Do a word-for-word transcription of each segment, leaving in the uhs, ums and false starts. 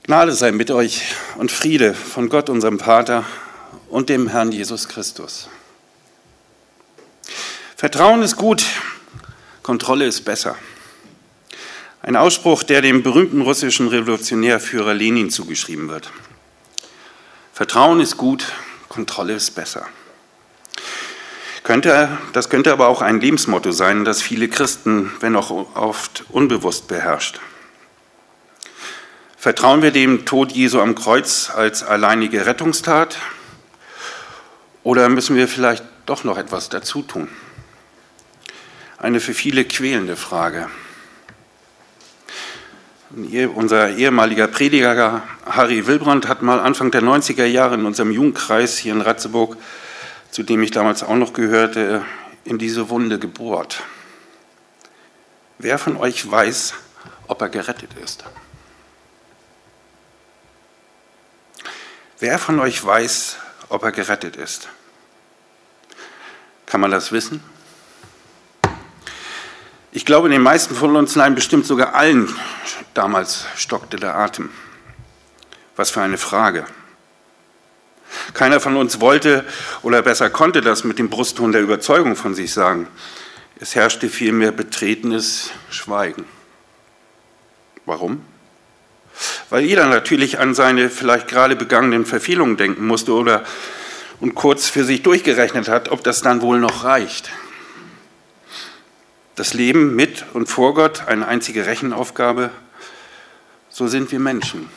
Gnade sei mit euch und Friede von Gott, unserem Vater und dem Herrn Jesus Christus. Vertrauen ist gut, Kontrolle ist besser. Ein Ausspruch, der dem berühmten russischen Revolutionärführer Lenin zugeschrieben wird. Vertrauen ist gut, Kontrolle ist besser. Könnte, das könnte aber auch ein Lebensmotto sein, das viele Christen, wenn auch oft unbewusst, beherrscht. Vertrauen wir dem Tod Jesu am Kreuz als alleinige Rettungstat oder müssen wir vielleicht doch noch etwas dazu tun? Eine für viele quälende Frage. Unser ehemaliger Prediger Harry Wilbrand hat mal Anfang der neunziger Jahre in unserem Jugendkreis hier in Ratzeburg, zu dem ich damals auch noch gehörte, in diese Wunde gebohrt. Wer von euch weiß, ob er gerettet ist? Wer von euch weiß, ob er gerettet ist? Kann man das wissen? Ich glaube, den meisten von uns, nein, bestimmt sogar allen, damals stockte der Atem. Was für eine Frage. Keiner von uns wollte oder besser konnte das mit dem Brustton der Überzeugung von sich sagen. Es herrschte vielmehr betretenes Schweigen. Warum? Weil jeder natürlich an seine vielleicht gerade begangenen Verfehlungen denken musste oder und kurz für sich durchgerechnet hat, ob das dann wohl noch reicht. Das Leben mit und vor Gott, eine einzige Rechenaufgabe, so sind wir Menschen.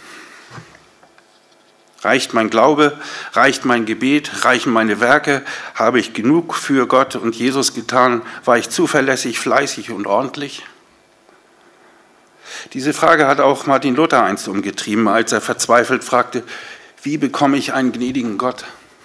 Reicht mein Glaube, reicht mein Gebet, reichen meine Werke, habe ich genug für Gott und Jesus getan, war ich zuverlässig, fleißig und ordentlich? Diese Frage hat auch Martin Luther einst umgetrieben, als er verzweifelt fragte, wie bekomme ich einen gnädigen Gott?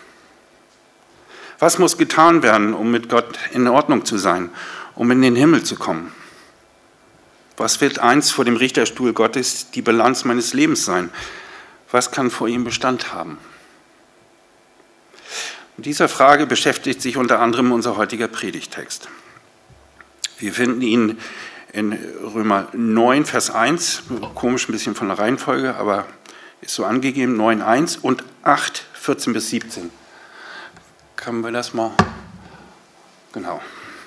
Was muss getan werden, um mit Gott in Ordnung zu sein, um in den Himmel zu kommen? Was wird einst vor dem Richterstuhl Gottes die Bilanz meines Lebens sein? Was kann vor ihm Bestand haben? Mit dieser Frage beschäftigt sich unter anderem unser heutiger Predigtext. Wir finden ihn in Römer neun, Vers eins, komisch ein bisschen von der Reihenfolge, aber ist so angegeben, neun, eins und acht, vierzehn bis siebzehn. Können wir das mal? Genau.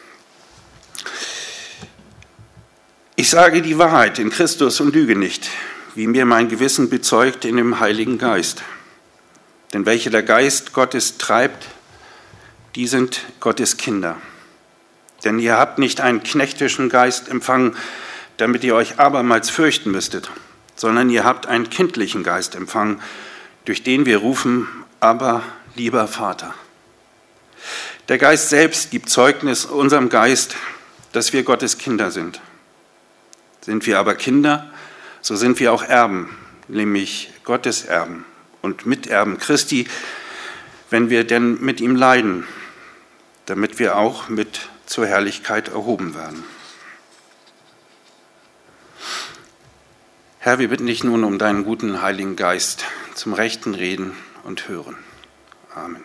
Ich sage die Wahrheit in Christus und lüge nicht, wie mir mein Gewissen bezeugt in dem Heiligen Geist. Denn welche der Geist Gottes treibt, die sind Gottes Kinder. Denn ihr habt nicht einen knechtischen Geist empfangen, damit ihr euch abermals fürchten müsstet, sondern ihr habt einen kindlichen Geist empfangen, durch den wir rufen, aber lieber Vater. Der Geist selbst gibt Zeugnis unserem Geist, dass wir Gottes Kinder sind. Sind wir aber Kinder, so sind wir auch Erben, nämlich Gottes Erben und Miterben Christi, wenn wir denn mit ihm leiden, damit wir auch mit zur Herrlichkeit erhoben werden. Herr, wir bitten dich nun um deinen guten Heiligen Geist zum rechten Reden und Hören. Amen.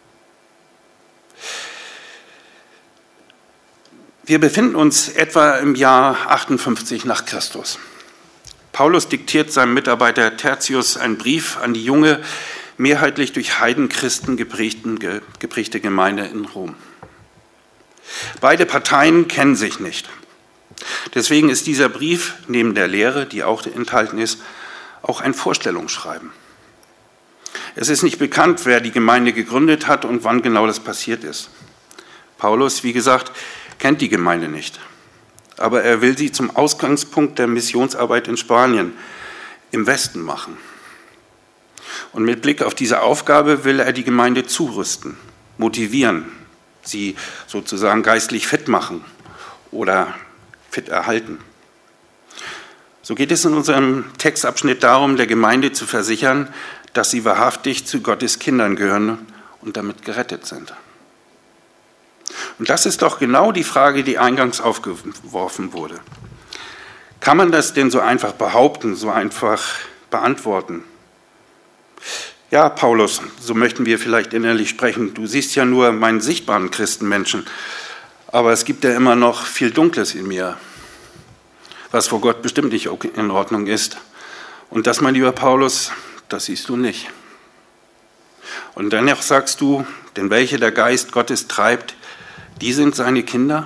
Wir befinden uns etwa im Jahr achtundfünfzig nach Christus. Paulus diktiert seinem Mitarbeiter Tertius einen Brief an die junge, mehrheitlich durch Heidenchristen geprägten, geprägte Gemeinde in Rom. Beide Parteien kennen sich nicht. Deswegen ist dieser Brief neben der Lehre, die auch enthalten ist, auch ein Vorstellungsschreiben. Es ist nicht bekannt, wer die Gemeinde gegründet hat und wann genau das passiert ist. Paulus, wie gesagt, kennt die Gemeinde nicht. Aber er will sie zum Ausgangspunkt der Missionsarbeit in Spanien im Westen machen. Und mit Blick auf diese Aufgabe will er die Gemeinde zurüsten, motivieren, sie sozusagen geistlich fit machen oder fit erhalten. So geht es in unserem Textabschnitt darum, der Gemeinde zu versichern, dass sie wahrhaftig zu Gottes Kindern gehören und damit gerettet sind. Und das ist doch genau die Frage, die eingangs aufgeworfen wurde. Kann man das denn so einfach behaupten, so einfach beantworten? Ja, Paulus, so möchten wir vielleicht innerlich sprechen. Du siehst ja nur meinen sichtbaren Christenmenschen, aber es gibt ja immer noch viel Dunkles in mir, was vor Gott bestimmt nicht in Ordnung ist Und das, mein lieber Paulus, das siehst du nicht. Und dennoch sagst du, denn welche der Geist Gottes treibt, die sind seine Kinder.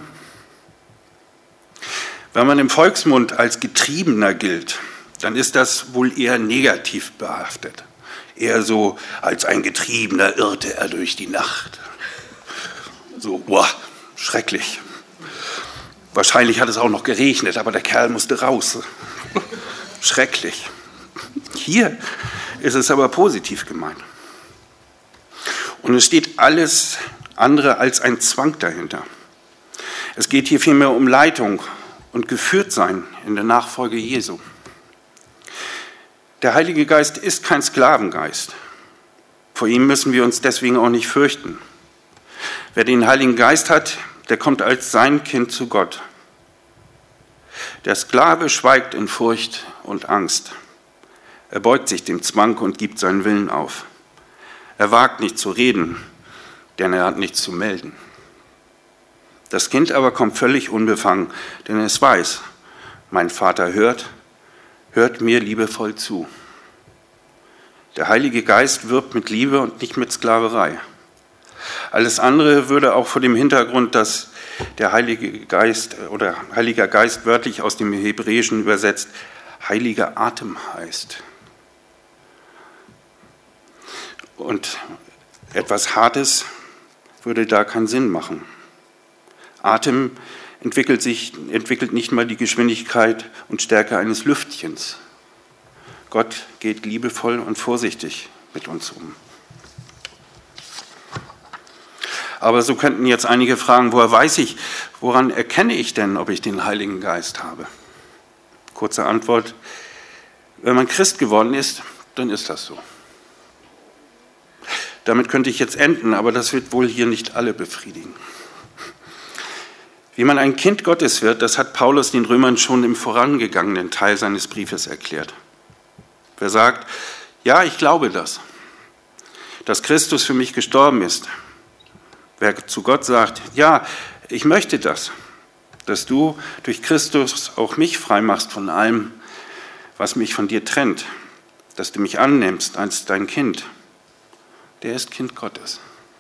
Wenn man im Volksmund als Getriebener gilt, dann ist das wohl eher negativ behaftet. Eher so, als ein Getriebener irrte er durch die Nacht. So, boah, schrecklich. Wahrscheinlich hat es auch noch geregnet, aber der Kerl musste raus. Schrecklich. Hier ist es aber positiv gemeint. Und es steht alles andere als ein Zwang dahinter. Es geht hier vielmehr um Leitung und Geführtsein in der Nachfolge Jesu. Der Heilige Geist ist kein Sklavengeist. Vor ihm müssen wir uns deswegen auch nicht fürchten. Wer den Heiligen Geist hat, der kommt als sein Kind zu Gott. Der Sklave schweigt in Furcht und Angst. Er beugt sich dem Zwang und gibt seinen Willen auf. Er wagt nicht zu reden, denn er hat nichts zu melden. Das Kind aber kommt völlig unbefangen, denn es weiß, mein Vater hört, hört mir liebevoll zu. Der Heilige Geist wirbt mit Liebe und nicht mit Sklaverei. Alles andere würde auch vor dem Hintergrund, dass der Heilige Geist oder Heiliger Geist wörtlich aus dem Hebräischen übersetzt heiliger Atem heißt. Und etwas Hartes würde da keinen Sinn machen. Atem entwickelt sich, entwickelt nicht mal die Geschwindigkeit und Stärke eines Lüftchens. Gott geht liebevoll und vorsichtig mit uns um. Aber so könnten jetzt einige fragen, woher weiß ich, woran erkenne ich denn, ob ich den Heiligen Geist habe? Kurze Antwort, wenn man Christ geworden ist, dann ist das so. Damit könnte ich jetzt enden, aber das wird wohl hier nicht alle befriedigen. Wie man ein Kind Gottes wird, das hat Paulus den Römern schon im vorangegangenen Teil seines Briefes erklärt. Wer sagt, ja, ich glaube das, dass Christus für mich gestorben ist. Wer zu Gott sagt, ja, ich möchte das, dass du durch Christus auch mich frei machst von allem, was mich von dir trennt, dass du mich annimmst als dein Kind, der ist Kind Gottes.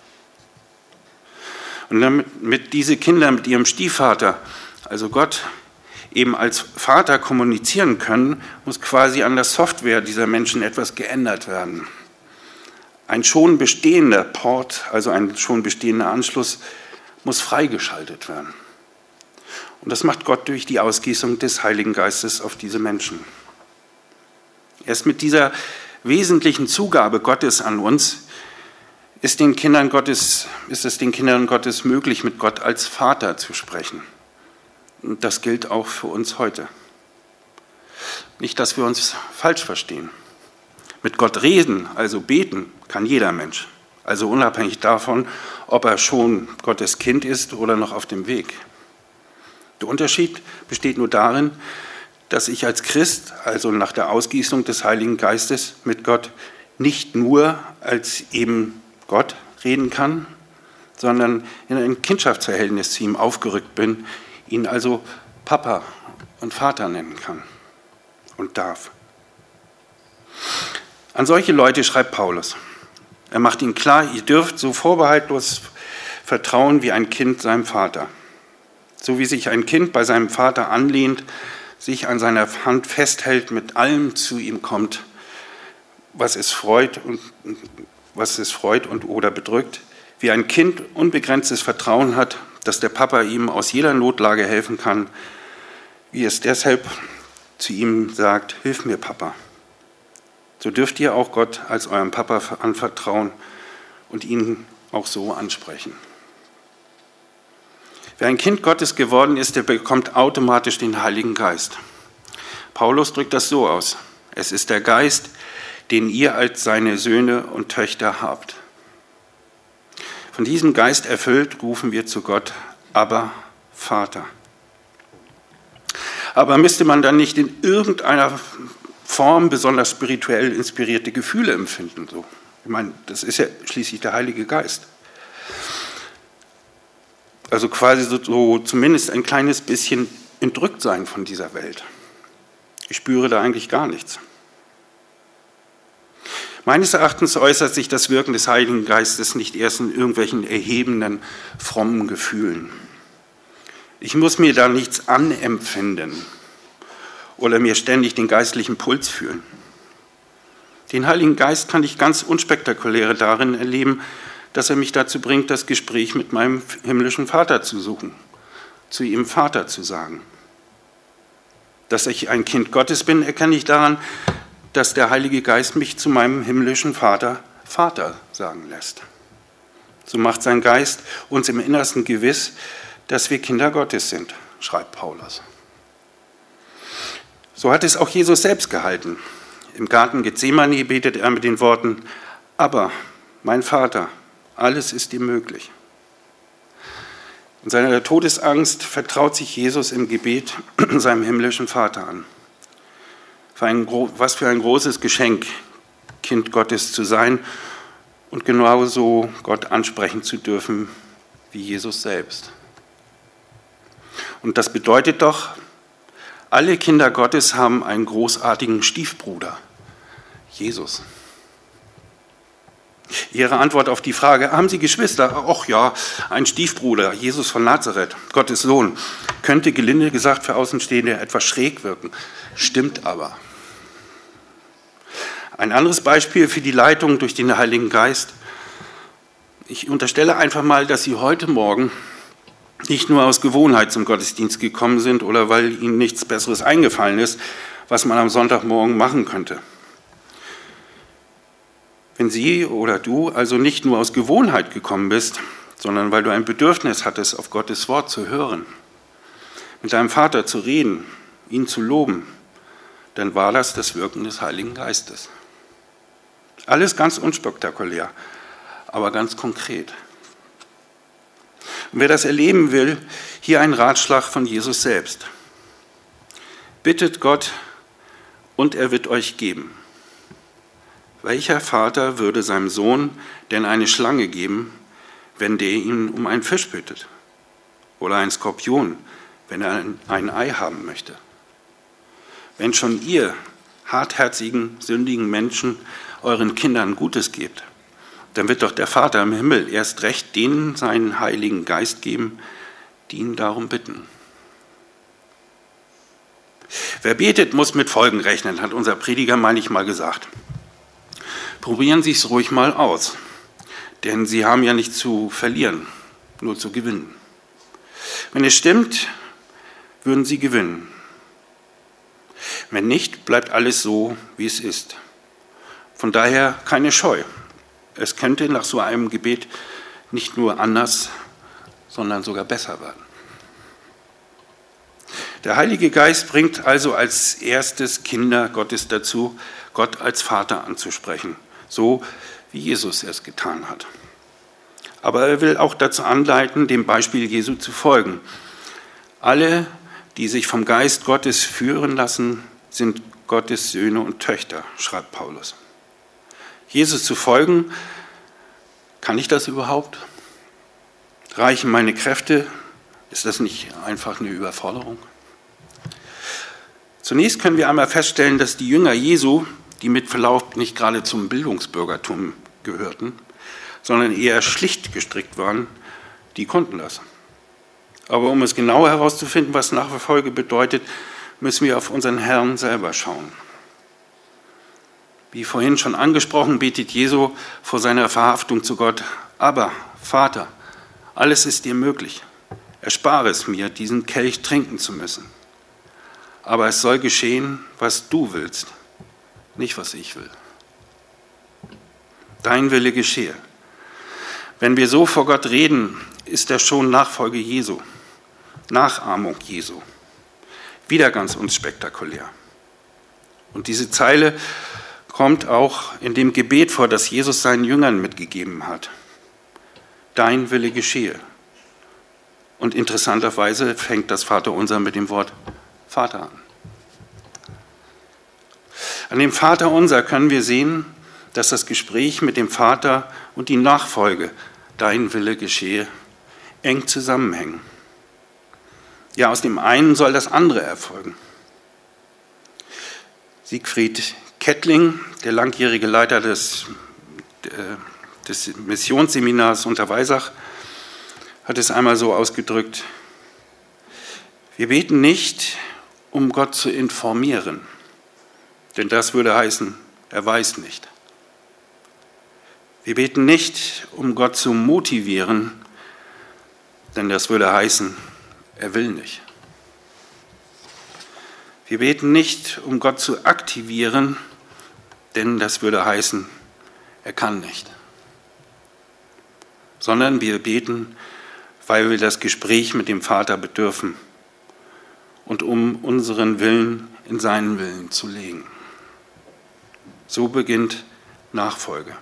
Und damit mit diese Kinder mit ihrem Stiefvater, also Gott, eben als Vater kommunizieren können, muss quasi an der Software dieser Menschen etwas geändert werden. Ein schon bestehender Port, also ein schon bestehender Anschluss, muss freigeschaltet werden. Und das macht Gott durch die Ausgießung des Heiligen Geistes auf diese Menschen. Erst mit dieser wesentlichen Zugabe Gottes an uns ist, den Kindern Gottes, ist es den Kindern Gottes möglich, mit Gott als Vater zu sprechen. Und das gilt auch für uns heute. Nicht, dass wir uns falsch verstehen. Mit Gott reden, also beten, kann jeder Mensch. Also unabhängig davon, ob er schon Gottes Kind ist oder noch auf dem Weg. Der Unterschied besteht nur darin, dass ich als Christ, also nach der Ausgießung des Heiligen Geistes mit Gott, nicht nur als eben Gott reden kann, sondern in ein Kindschaftsverhältnis zu ihm aufgerückt bin, ihn also Papa und Vater nennen kann und darf. An solche Leute schreibt Paulus. Er macht ihnen klar, ihr dürft so vorbehaltlos vertrauen wie ein Kind seinem Vater. So wie sich ein Kind bei seinem Vater anlehnt, sich an seiner Hand festhält, mit allem zu ihm kommt, was es freut und, was es freut und oder bedrückt, wie ein Kind unbegrenztes Vertrauen hat, dass der Papa ihm aus jeder Notlage helfen kann, wie es deshalb zu ihm sagt, hilf mir, Papa. So dürft ihr auch Gott als eurem Papa anvertrauen und ihn auch so ansprechen. Wer ein Kind Gottes geworden ist, der bekommt automatisch den Heiligen Geist. Paulus drückt das so aus. Es ist der Geist, den ihr als seine Söhne und Töchter habt. Von diesem Geist erfüllt rufen wir zu Gott, aber Vater. Aber müsste man dann nicht in irgendeiner Form besonders spirituell inspirierte Gefühle empfinden? So. Ich meine, das ist ja schließlich der Heilige Geist. Also quasi so, so zumindest ein kleines bisschen entrückt sein von dieser Welt. Ich spüre da eigentlich gar nichts. Meines Erachtens äußert sich das Wirken des Heiligen Geistes nicht erst in irgendwelchen erhebenden, frommen Gefühlen. Ich muss mir da nichts anempfinden oder mir ständig den geistlichen Puls fühlen. Den Heiligen Geist kann ich ganz unspektakulär darin erleben, dass er mich dazu bringt, das Gespräch mit meinem himmlischen Vater zu suchen, zu ihm Vater zu sagen. Dass ich ein Kind Gottes bin, erkenne ich daran, dass der Heilige Geist mich zu meinem himmlischen Vater Vater sagen lässt. So macht sein Geist uns im Innersten gewiss, dass wir Kinder Gottes sind, schreibt Paulus. So hat es auch Jesus selbst gehalten. Im Garten Gethsemane betet er mit den Worten: Aber, mein Vater, alles ist dir möglich. In seiner Todesangst vertraut sich Jesus im Gebet seinem himmlischen Vater an. Für ein, was für ein großes Geschenk, Kind Gottes zu sein und genauso Gott ansprechen zu dürfen wie Jesus selbst. Und das bedeutet doch, alle Kinder Gottes haben einen großartigen Stiefbruder, Jesus. Ihre Antwort auf die Frage: Haben Sie Geschwister? Ach ja, ein Stiefbruder, Jesus von Nazareth, Gottes Sohn, könnte gelinde gesagt für Außenstehende etwas schräg wirken, stimmt aber. Ein anderes Beispiel für die Leitung durch den Heiligen Geist. Ich unterstelle einfach mal, dass Sie heute Morgen nicht nur aus Gewohnheit zum Gottesdienst gekommen sind oder weil Ihnen nichts Besseres eingefallen ist, was man am Sonntagmorgen machen könnte. Wenn Sie oder du also nicht nur aus Gewohnheit gekommen bist, sondern weil du ein Bedürfnis hattest, auf Gottes Wort zu hören, mit deinem Vater zu reden, ihn zu loben, dann war das das Wirken des Heiligen Geistes. Alles ganz unspektakulär, aber ganz konkret. Und wer das erleben will, hier ein Ratschlag von Jesus selbst. Bittet Gott und er wird euch geben. Welcher Vater würde seinem Sohn denn eine Schlange geben, wenn der ihn um einen Fisch bittet? Oder einen Skorpion, wenn er ein, ein Ei haben möchte? Wenn schon ihr hartherzigen, sündigen Menschen euren Kindern Gutes gebt, dann wird doch der Vater im Himmel erst recht denen seinen Heiligen Geist geben, die ihn darum bitten. Wer betet, muss mit Folgen rechnen, hat unser Prediger manchmal gesagt. Probieren Sie es ruhig mal aus, denn Sie haben ja nichts zu verlieren, nur zu gewinnen. Wenn es stimmt, würden Sie gewinnen. Wenn nicht, bleibt alles so, wie es ist. Von daher keine Scheu. Es könnte nach so einem Gebet nicht nur anders, sondern sogar besser werden. Der Heilige Geist bringt also als erstes Kinder Gottes dazu, Gott als Vater anzusprechen, so wie Jesus es getan hat. Aber er will auch dazu anleiten, dem Beispiel Jesu zu folgen. Alle, die sich vom Geist Gottes führen lassen, sind Gottes Söhne und Töchter, schreibt Paulus. Jesus zu folgen, kann ich das überhaupt? Reichen meine Kräfte? Ist das nicht einfach eine Überforderung? Zunächst können wir einmal feststellen, dass die Jünger Jesu, die mit Verlaub nicht gerade zum Bildungsbürgertum gehörten, sondern eher schlicht gestrickt waren, die konnten das. Aber um es genauer herauszufinden, was Nachfolge bedeutet, müssen wir auf unseren Herrn selber schauen. Wie vorhin schon angesprochen, betet Jesu vor seiner Verhaftung zu Gott: Aber, Vater, alles ist dir möglich. Erspare es mir, diesen Kelch trinken zu müssen. Aber es soll geschehen, was du willst, nicht was ich will. Dein Wille geschehe. Wenn wir so vor Gott reden, ist das schon Nachfolge Jesu, Nachahmung Jesu. Wieder ganz unspektakulär. Und diese Zeile kommt auch in dem Gebet vor, das Jesus seinen Jüngern mitgegeben hat. Dein Wille geschehe. Und interessanterweise fängt das Vaterunser mit dem Wort Vater an. An dem Vaterunser können wir sehen, dass das Gespräch mit dem Vater und die Nachfolge, dein Wille geschehe, eng zusammenhängen. Ja, aus dem einen soll das andere erfolgen. Siegfried Kettling, der langjährige Leiter des, des Missionsseminars unter Weisach, hat es einmal so ausgedrückt: Wir beten nicht, um Gott zu informieren, denn das würde heißen, er weiß nicht. Wir beten nicht, um Gott zu motivieren, denn das würde heißen, er will nicht. Wir beten nicht, um Gott zu aktivieren, denn das würde heißen, er kann nicht. Sondern wir beten, weil wir das Gespräch mit dem Vater bedürfen und um unseren Willen in seinen Willen zu legen. So beginnt Nachfolge.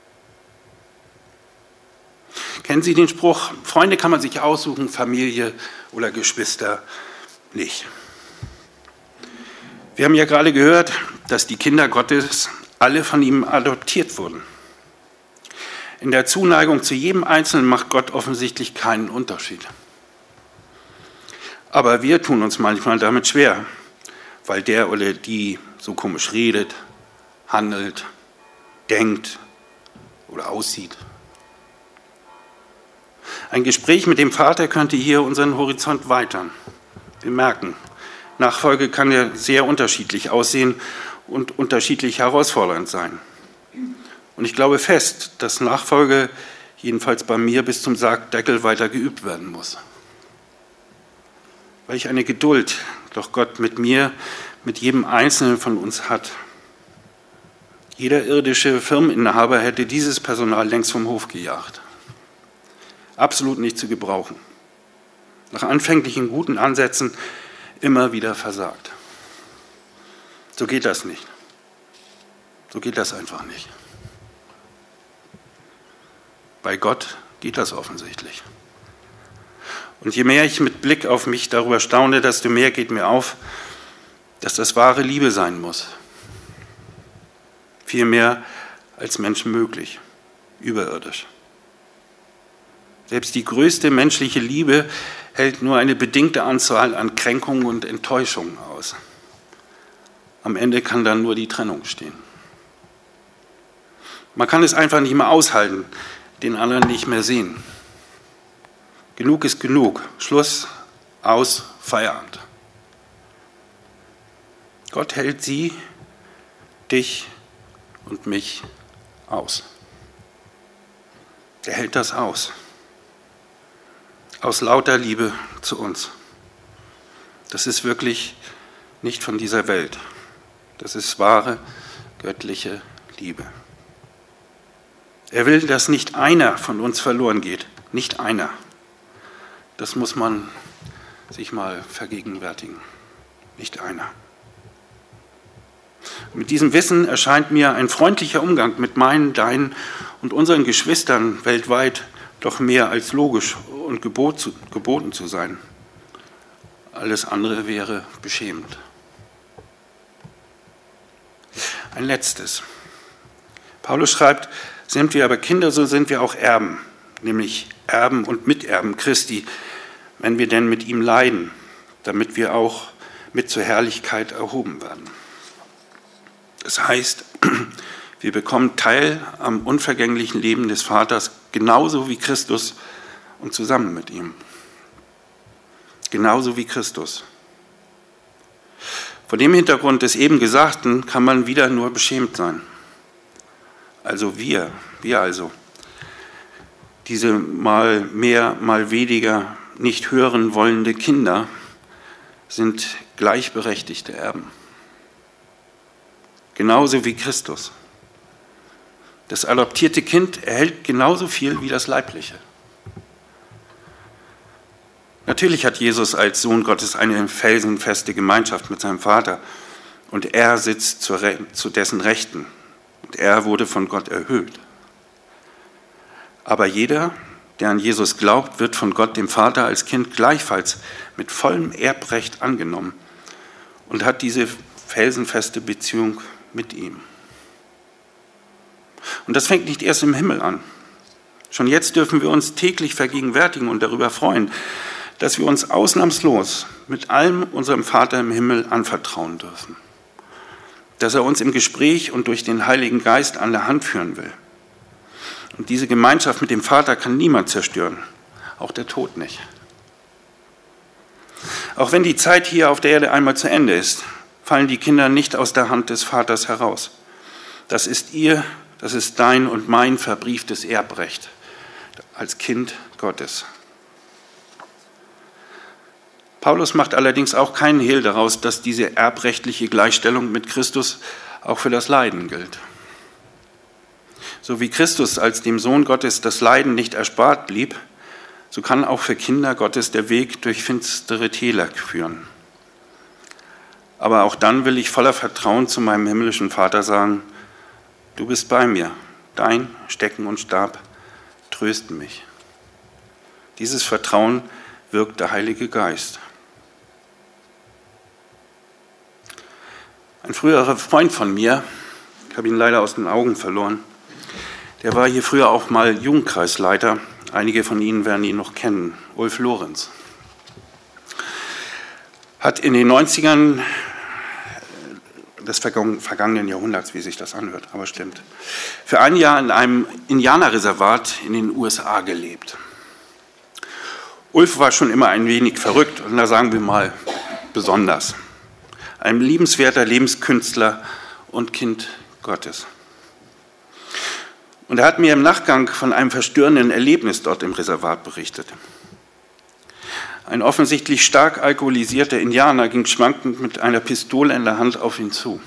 Kennen Sie den Spruch, Freunde kann man sich aussuchen, Familie oder Geschwister nicht? Wir haben ja gerade gehört, dass die Kinder Gottes alle von ihm adoptiert wurden. In der Zuneigung zu jedem Einzelnen macht Gott offensichtlich keinen Unterschied. Aber wir tun uns manchmal damit schwer, weil der oder die so komisch redet, handelt, denkt oder aussieht. Ein Gespräch mit dem Vater könnte hier unseren Horizont weitern. Wir merken, Nachfolge kann ja sehr unterschiedlich aussehen und unterschiedlich herausfordernd sein. Und ich glaube fest, dass Nachfolge jedenfalls bei mir bis zum Sargdeckel weiter geübt werden muss. Welch eine Geduld doch Gott mit mir, mit jedem Einzelnen von uns hat. Jeder irdische Firmeninhaber hätte dieses Personal längst vom Hof gejagt. Absolut nicht zu gebrauchen. Nach anfänglichen guten Ansätzen immer wieder versagt. So geht das nicht. So geht das einfach nicht. Bei Gott geht das offensichtlich. Und je mehr ich mit Blick auf mich darüber staune, desto mehr geht mir auf, dass das wahre Liebe sein muss. Viel mehr als Menschen möglich, überirdisch. Selbst die größte menschliche Liebe hält nur eine bedingte Anzahl an Kränkungen und Enttäuschungen aus. Am Ende kann dann nur die Trennung stehen. Man kann es einfach nicht mehr aushalten, den anderen nicht mehr sehen. Genug ist genug. Schluss, aus, Feierabend. Gott hält sie, dich und mich aus. Er hält das aus. Aus lauter Liebe zu uns. Das ist wirklich nicht von dieser Welt. Das ist wahre göttliche Liebe. Er will, dass nicht einer von uns verloren geht. Nicht einer. Das muss man sich mal vergegenwärtigen. Nicht einer. Mit diesem Wissen erscheint mir ein freundlicher Umgang mit meinen, deinen und unseren Geschwistern weltweit doch mehr als logisch und gebot zu, geboten zu sein. Alles andere wäre beschämend. Ein letztes. Paulus schreibt, sind wir aber Kinder, so sind wir auch Erben, nämlich Erben und Miterben Christi, wenn wir denn mit ihm leiden, damit wir auch mit zur Herrlichkeit erhoben werden. Das heißt, wir bekommen Teil am unvergänglichen Leben des Vaters, genauso wie Christus und zusammen mit ihm. Genauso wie Christus. Vor dem Hintergrund des eben Gesagten kann man wieder nur beschämt sein. Also wir, wir also, diese mal mehr, mal weniger nicht hören wollende Kinder sind gleichberechtigte Erben. Genauso wie Christus. Das adoptierte Kind erhält genauso viel wie das leibliche. Natürlich hat Jesus als Sohn Gottes eine felsenfeste Gemeinschaft mit seinem Vater und er sitzt zu, zu dessen Rechten und er wurde von Gott erhöht. Aber jeder, der an Jesus glaubt, wird von Gott, dem Vater, als Kind gleichfalls mit vollem Erbrecht angenommen und hat diese felsenfeste Beziehung mit ihm. Und das fängt nicht erst im Himmel an. Schon jetzt dürfen wir uns täglich vergegenwärtigen und darüber freuen, dass wir uns ausnahmslos mit allem unserem Vater im Himmel anvertrauen dürfen. dass er uns im Gespräch und durch den Heiligen Geist an der Hand führen will. Und diese Gemeinschaft mit dem Vater kann niemand zerstören, auch der Tod nicht. Auch wenn die Zeit hier auf der Erde einmal zu Ende ist, fallen die Kinder nicht aus der Hand des Vaters heraus. Das ist ihr, das ist dein und mein verbrieftes Erbrecht als Kind Gottes. Paulus macht allerdings auch keinen Hehl daraus, dass diese erbrechtliche Gleichstellung mit Christus auch für das Leiden gilt. So wie Christus als dem Sohn Gottes das Leiden nicht erspart blieb, so kann auch für Kinder Gottes der Weg durch finstere Täler führen. Aber auch dann will ich voller Vertrauen zu meinem himmlischen Vater sagen, du bist bei mir, dein Stecken und Stab trösten mich. Dieses Vertrauen wirkt der Heilige Geist. Ein früherer Freund von mir, ich habe ihn leider aus den Augen verloren, der war hier früher auch mal Jugendkreisleiter. Einige von Ihnen werden ihn noch kennen, Ulf Lorenz. Hat in den neunzigern des vergangenen Jahrhunderts, wie sich das anhört, aber stimmt, für ein Jahr in einem Indianerreservat in den U S A gelebt. Ulf war schon immer ein wenig verrückt und da sagen wir mal besonders. Ein liebenswerter Lebenskünstler und Kind Gottes. Und er hat mir im Nachgang von einem verstörenden Erlebnis dort im Reservat berichtet. Ein offensichtlich stark alkoholisierter Indianer ging schwankend mit einer Pistole in der Hand auf ihn zu.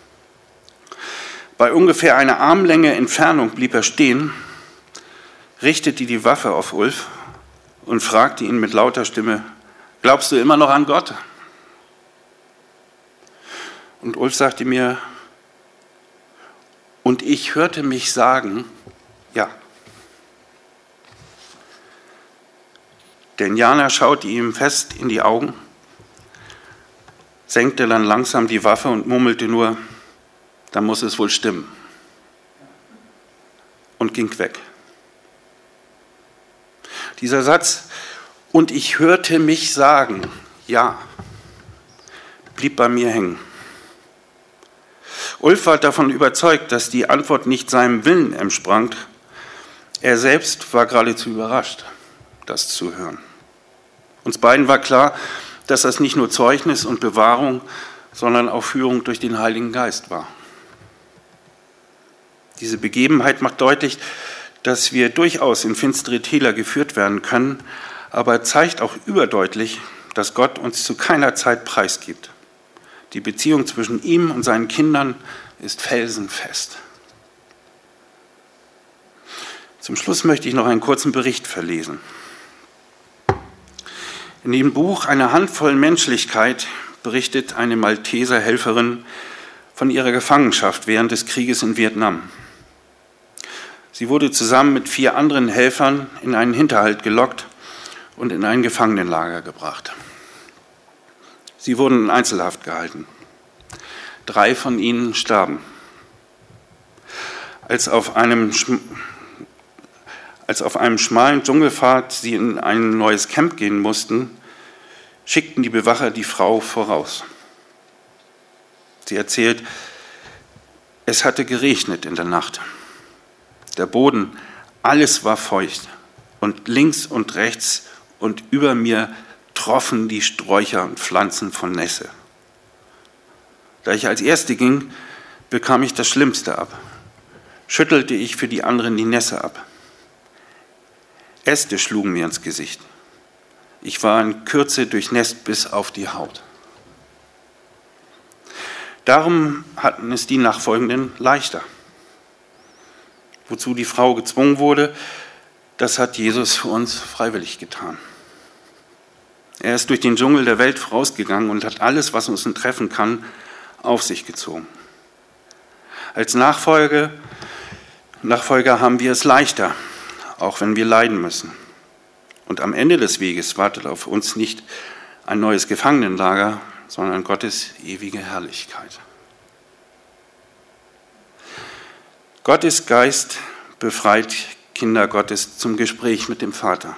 Bei ungefähr einer Armlänge Entfernung blieb er stehen, richtete die Waffe auf Ulf und fragte ihn mit lauter Stimme, glaubst du immer noch an Gott? Und Ulf sagte mir, und ich hörte mich sagen, ja. Der Indianer schaute ihm fest in die Augen, senkte dann langsam die Waffe und murmelte nur, da muss es wohl stimmen. Und ging weg. Dieser Satz, und ich hörte mich sagen, ja, blieb bei mir hängen. Ulf war davon überzeugt, dass die Antwort nicht seinem Willen entsprang. Er selbst war geradezu überrascht, das zu hören. Uns beiden war klar, dass das nicht nur Zeugnis und Bewahrung, sondern auch Führung durch den Heiligen Geist war. Diese Begebenheit macht deutlich, dass wir durchaus in finstere Täler geführt werden können, aber zeigt auch überdeutlich, dass Gott uns zu keiner Zeit preisgibt. Die Beziehung zwischen ihm und seinen Kindern ist felsenfest. Zum Schluss möchte ich noch einen kurzen Bericht verlesen. In dem Buch Eine Handvoll Menschlichkeit berichtet eine Malteser Helferin von ihrer Gefangenschaft während des Krieges in Vietnam. Sie wurde zusammen mit vier anderen Helfern in einen Hinterhalt gelockt und in ein Gefangenenlager gebracht. Sie wurden in Einzelhaft gehalten. Drei von ihnen starben. Als auf einem, als auf einem schmalen Dschungelpfad sie in ein neues Camp gehen mussten, schickten die Bewacher die Frau voraus. Sie erzählt, es hatte geregnet in der Nacht. Der Boden, alles war feucht und links und rechts und über mir troffen die Sträucher und Pflanzen von Nässe. Da ich als Erste ging, bekam ich das Schlimmste ab. Schüttelte ich für die anderen die Nässe ab. Äste schlugen mir ins Gesicht. Ich war in Kürze durchnässt bis auf die Haut. Darum hatten es die Nachfolgenden leichter. Wozu die Frau gezwungen wurde, das hat Jesus für uns freiwillig getan. Er ist durch den Dschungel der Welt vorausgegangen und hat alles, was uns treffen kann, auf sich gezogen. Als Nachfolger, Nachfolger haben wir es leichter, auch wenn wir leiden müssen. Und am Ende des Weges wartet auf uns nicht ein neues Gefangenenlager, sondern Gottes ewige Herrlichkeit. Gottes Geist befreit Kinder Gottes zum Gespräch mit dem Vater.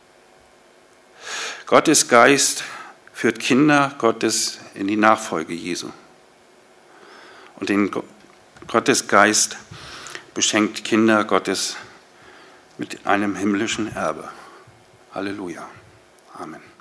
Gottes Geist führt Kinder Gottes in die Nachfolge Jesu. und den Gottesgeist beschenkt Kinder Gottes mit einem himmlischen Erbe. Halleluja. Amen.